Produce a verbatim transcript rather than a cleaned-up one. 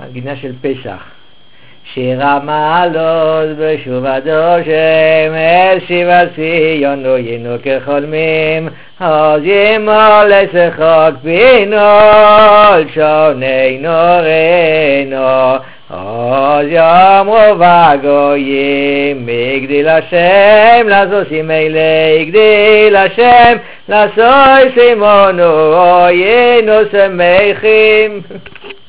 מנגינה של פסח. שיר המעלות בשובתו שם אל שיבת ציון לא יינו כחולמים אז ימול לשחוק בנול שוננו רנו אז יאמרו בגויים הגדיל השם לעשושים אלה הגדיל השם לעשוי סימונו יינו שמחים